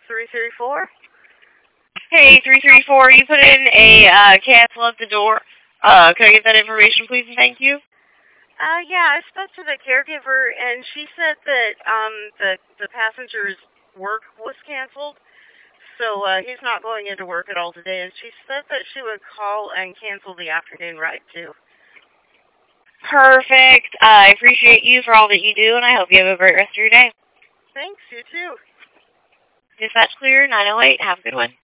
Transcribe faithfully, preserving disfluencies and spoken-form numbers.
three three four? Hey, three three four, you put in a uh, cancel at the door. Uh, can I get that information, please, and thank you? Uh, yeah, I spoke to the caregiver, and she said that um the the passenger's work was canceled, so uh, he's not going into work at all today. And she said that she would call and cancel the afternoon ride too. Perfect. Uh, I appreciate you for all that you do, and I hope you have a great rest of your day. Thanks. You too. Dispatch clear, nine oh eight. Have a good one.